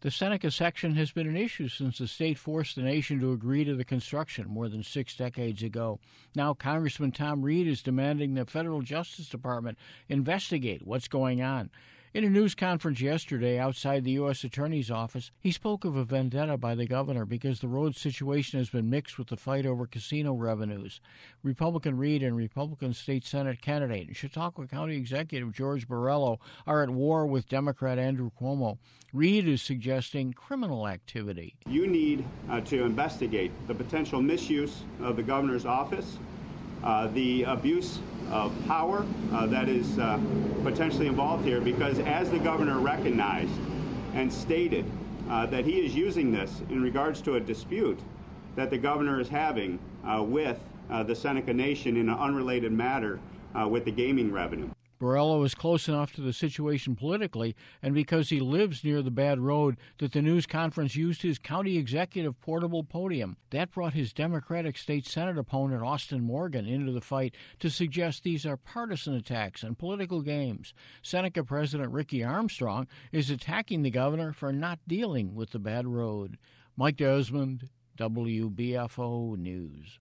The Seneca section has been an issue since the state forced the nation to agree to the construction more than 6 decades ago. Now, Congressman Tom Reed is demanding the federal Justice Department investigate what's going on. In a news conference yesterday outside the U.S. Attorney's Office, he spoke of a vendetta by the governor because the road situation has been mixed with the fight over casino revenues. Republican Reed and Republican State Senate candidate and Chautauqua County Executive George Borrello are at war with Democrat Andrew Cuomo. Reed is suggesting criminal activity. You need to investigate the potential misuse of the governor's office, the abuse of power that is potentially involved here, because as the governor recognized and stated that he is using this in regards to a dispute that the governor is having with the Seneca Nation in an unrelated matter with the gaming revenue. Borrello is close enough to the situation politically, and because he lives near the bad road, that the news conference used his county executive portable podium. That brought his Democratic state Senate opponent, Austin Morgan, into the fight to suggest these are partisan attacks and political games. Seneca President Ricky Armstrong is attacking the governor for not dealing with the bad road. Mike Desmond, WBFO News.